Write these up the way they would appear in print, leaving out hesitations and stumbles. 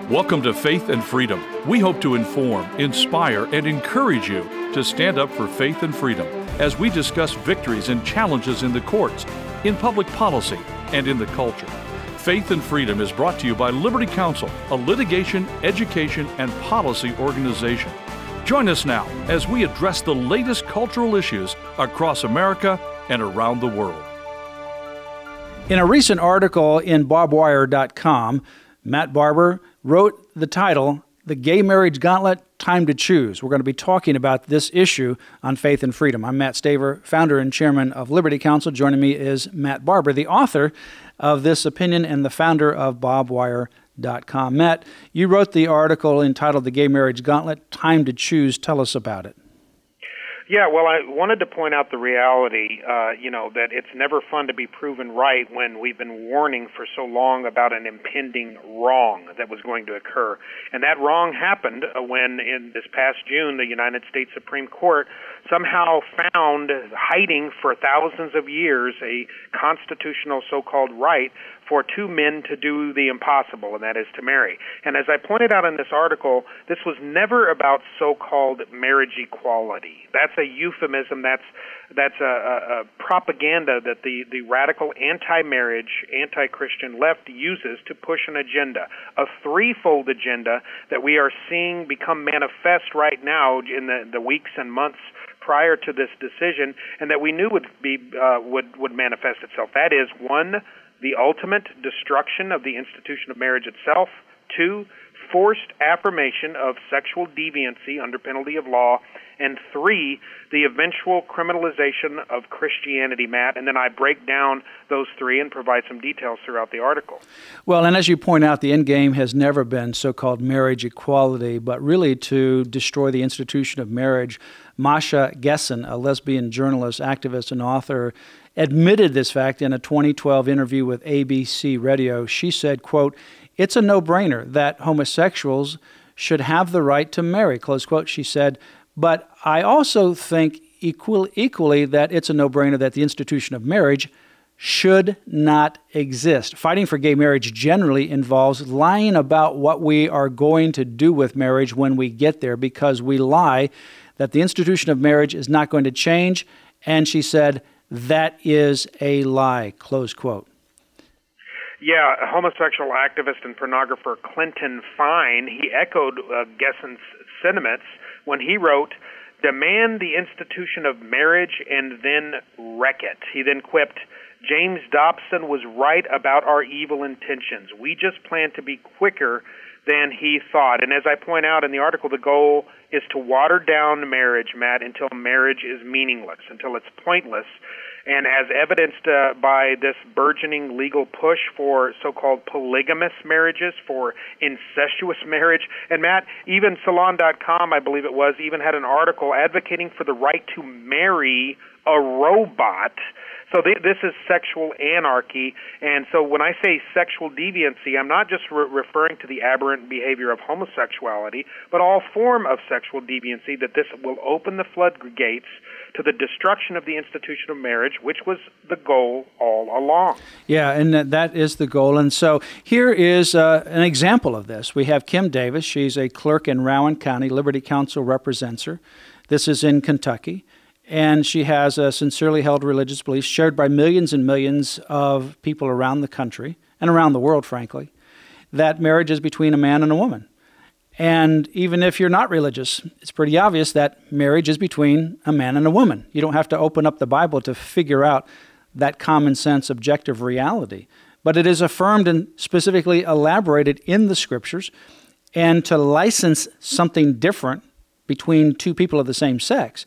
Welcome to Faith and Freedom. We hope to inform, inspire, and encourage you to stand up for faith and freedom as we discuss victories and challenges in the courts, in public policy, and in the culture. Faith and Freedom is brought to you by Liberty Counsel, a litigation, education, and policy organization. Join us now as we address the latest cultural issues across America and around the world. In a recent article in bobwire.com, Matt Barber wrote the title, The Gay Marriage Gauntlet, Time to Choose. We're going to be talking about this issue on Faith and Freedom. I'm Matt Staver, founder and chairman of Liberty Counsel. Joining me is Matt Barber, the author of this opinion and the founder of bobwire.com. Matt, you wrote the article entitled The Gay Marriage Gauntlet, Time to Choose. Tell us about it. Yeah, well, I wanted to point out the reality, that it's never fun to be proven right when we've been warning for so long about an impending wrong that was going to occur. And that wrong happened when, in this past June, the United States Supreme Court somehow found, hiding for thousands of years, a constitutional so-called right for two men to do the impossible, and that is to marry. And as I pointed out in this article, this was never about so-called marriage equality. That's a euphemism. That's a propaganda that the radical anti-marriage, anti-Christian left uses to push an agenda, a threefold agenda that we are seeing become manifest right now in the weeks and months prior to this decision, and that we knew would manifest itself. That is, one, the ultimate destruction of the institution of marriage itself. Two, forced affirmation of sexual deviancy under penalty of law. And three, the eventual criminalization of Christianity, Matt. And then I break down those three and provide some details throughout the article. Well, and as you point out, the end game has never been so-called marriage equality, but really to destroy the institution of marriage. Masha Gessen, a lesbian journalist, activist, and author, admitted this fact in a 2012 interview with ABC Radio. She said, quote, "It's a no-brainer that homosexuals should have the right to marry," close quote. She said, "But I also think equally that it's a no-brainer that the institution of marriage should not exist. Fighting for gay marriage generally involves lying about what we are going to do with marriage when we get there, because we lie that the institution of marriage is not going to change." And she said, "That is a lie," close quote. Yeah, homosexual activist and pornographer Clinton Fine, he echoed Gessen's sentiments when he wrote, "Demand the institution of marriage and then wreck it." He then quipped, "James Dobson was right about our evil intentions. We just plan to be quicker than he thought." And as I point out in the article, the goal is to water down marriage, Matt, until marriage is meaningless, until it's pointless. And as evidenced by this burgeoning legal push for so-called polygamous marriages, for incestuous marriage. And Matt, even Salon.com, I believe it was, even had an article advocating for the right to marry a robot. So this is sexual anarchy. And so when I say sexual deviancy, I'm not just referring to the aberrant behavior of homosexuality, but all form of sexual deviancy, that this will open the floodgates to the destruction of the institution of marriage, which was the goal all along. Yeah, and that is the goal. And so here is an example of this. We have Kim Davis. She's a clerk in Rowan County. Liberty Counsel represents her. This is in Kentucky. And she has a sincerely held religious belief shared by millions and millions of people around the country and around the world, frankly, that marriage is between a man and a woman. And even if you're not religious, it's pretty obvious that marriage is between a man and a woman. You don't have to open up the Bible to figure out that common sense objective reality. But it is affirmed and specifically elaborated in the Scriptures. And to license something different between two people of the same sex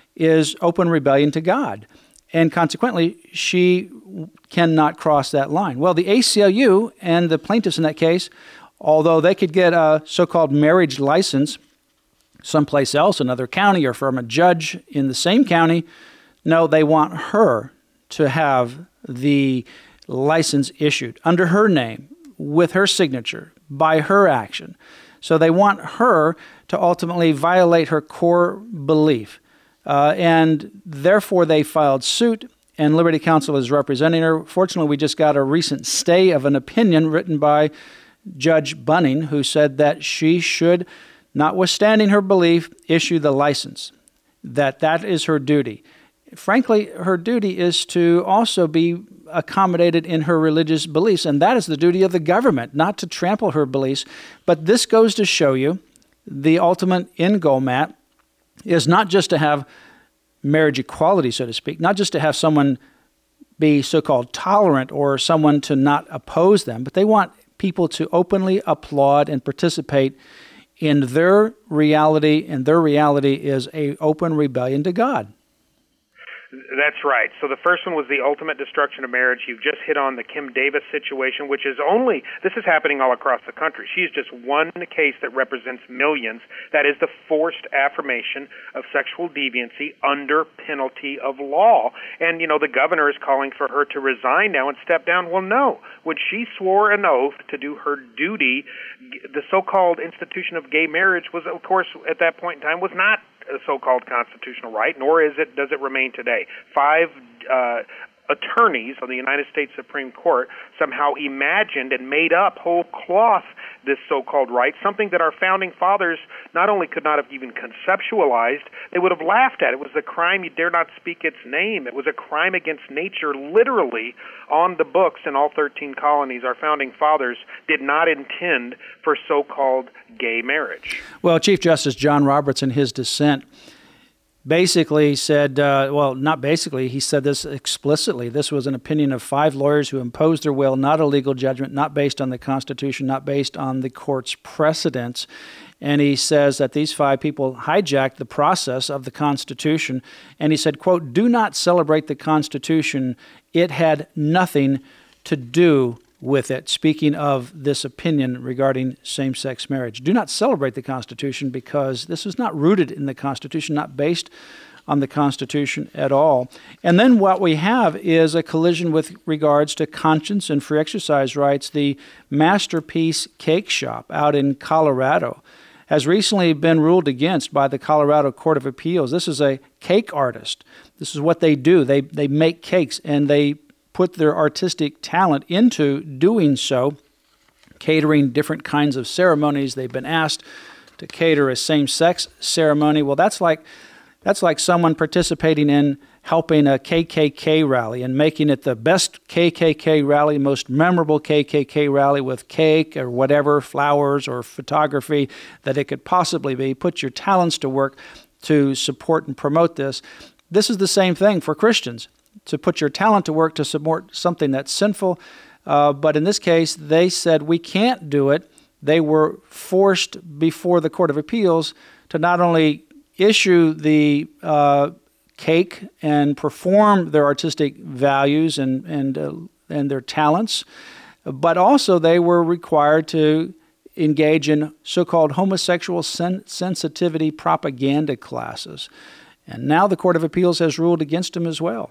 is open rebellion to God. And consequently, she cannot cross that line. Well, the ACLU and the plaintiffs in that case, although they could get a so-called marriage license someplace else, another county, or from a judge in the same county, no, they want her to have the license issued under her name, with her signature, by her action. So they want her to ultimately violate her core belief. And therefore, they filed suit, and Liberty Counsel is representing her. Fortunately, we just got a recent stay of an opinion written by Judge Bunning, who said that she should, notwithstanding her belief, issue the license, that is her duty. Frankly, her duty is to also be accommodated in her religious beliefs, and that is the duty of the government, not to trample her beliefs. But this goes to show you the ultimate end goal, Matt, is not just to have marriage equality, so to speak, not just to have someone be so-called tolerant or someone to not oppose them, but they want people to openly applaud and participate in their reality, and their reality is an open rebellion to God. That's right. So the first one was the ultimate destruction of marriage. You've just hit on the Kim Davis situation, which is this is happening all across the country. She's just one case that represents millions. That is the forced affirmation of sexual deviancy under penalty of law. And, the governor is calling for her to resign now and step down. Well, no. When she swore an oath to do her duty, the so-called institution of gay marriage was, of course, at that point in time, was not a so-called constitutional right, nor does it remain today. 5 attorneys on the United States Supreme Court somehow imagined and made up whole cloth this so-called right, something that our founding fathers not only could not have even conceptualized, they would have laughed at. It was a crime you dare not speak its name. It was a crime against nature, literally, on the books in all 13 colonies. Our founding fathers did not intend for so-called gay marriage. Well, Chief Justice John Roberts, in his dissent, basically said, he said this explicitly. This was an opinion of 5 lawyers who imposed their will, not a legal judgment, not based on the Constitution, not based on the court's precedents. And he says that these 5 people hijacked the process of the Constitution. And he said, quote, "Do not celebrate the Constitution. It had nothing to do with it," speaking of this opinion regarding same-sex marriage. Do not celebrate the Constitution because this is not rooted in the Constitution, not based on the Constitution at all. And then what we have is a collision with regards to conscience and free exercise rights. The Masterpiece Cake Shop out in Colorado has recently been ruled against by the Colorado Court of Appeals. This is a cake artist. This is what they do. They make cakes, and they put their artistic talent into doing so, catering different kinds of ceremonies. They've been asked to cater a same-sex ceremony. Well, that's like someone participating in helping a KKK rally and making it the best KKK rally, most memorable KKK rally with cake or whatever, flowers or photography that it could possibly be. Put your talents to work to support and promote this. This is the same thing for Christians, to put your talent to work to support something that's sinful. But in this case, they said we can't do it. They were forced before the Court of Appeals to not only issue the cake and perform their artistic values and their talents, but also they were required to engage in so-called homosexual sensitivity propaganda classes. And now the Court of Appeals has ruled against them as well.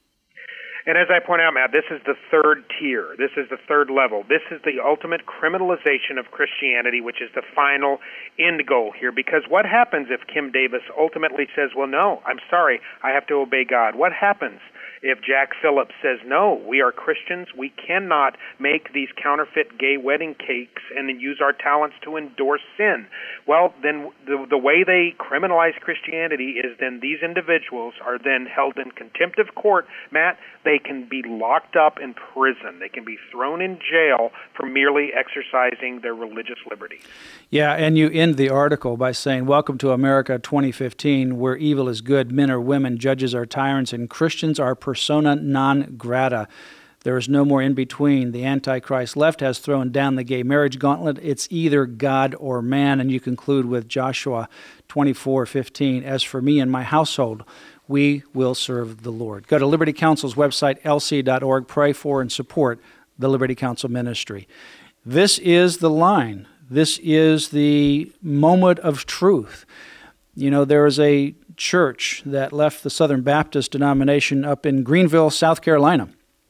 And as I point out, Matt, this is the third tier. This is the third level. This is the ultimate criminalization of Christianity, which is the final end goal here. Because what happens if Kim Davis ultimately says, well, no, I'm sorry, I have to obey God? What happens if Jack Phillips says, no, we are Christians, we cannot make these counterfeit gay wedding cakes and then use our talents to endorse sin? Well, then the way they criminalize Christianity is then these individuals are then held in contempt of court. Matt, they can be locked up in prison. They can be thrown in jail for merely exercising their religious liberty. Yeah, and you end the article by saying, "Welcome to America 2015, where evil is good, men are women, judges are tyrants, and Christians are persona non grata. There is no more in between. The Antichrist left has thrown down the gay marriage gauntlet. It's either God or man." And you conclude with Joshua 24:15, "As for me and my household, we will serve the Lord." Go to Liberty Counsel's website, lc.org. Pray for and support the Liberty Counsel ministry. This is the line. This is the moment of truth. You know, there is a church that left the Southern Baptist denomination up in Greenville, South Carolina,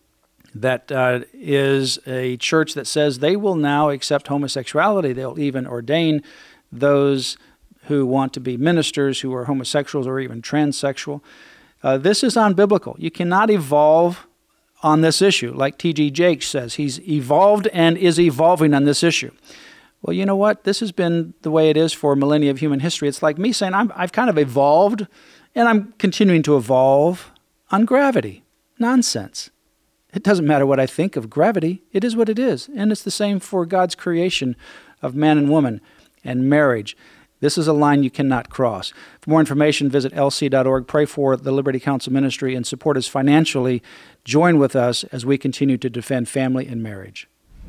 that is a church that says they will now accept homosexuality. They'll even ordain those who want to be ministers who are homosexuals or even transsexual. This is unbiblical. You cannot evolve on this issue. Like T.G. Jakes says, he's evolved and is evolving on this issue. Well, you know what? This has been the way it is for millennia of human history. It's like me saying I've kind of evolved, and I'm continuing to evolve on gravity. Nonsense. It doesn't matter what I think of gravity. It is what it is. And it's the same for God's creation of man and woman and marriage. This is a line you cannot cross. For more information, visit lc.org. Pray for the Liberty Counsel Ministry and support us financially. Join with us as we continue to defend family and marriage.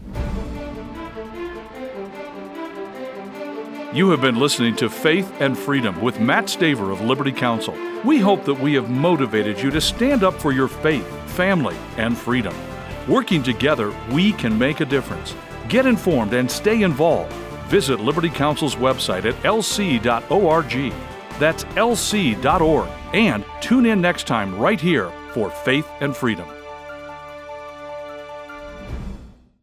You have been listening to Faith and Freedom with Matt Staver of Liberty Counsel. We hope that we have motivated you to stand up for your faith, family, and freedom. Working together, we can make a difference. Get informed and stay involved. Visit Liberty Counsel's website at lc.org. That's lc.org. And tune in next time right here for Faith and Freedom.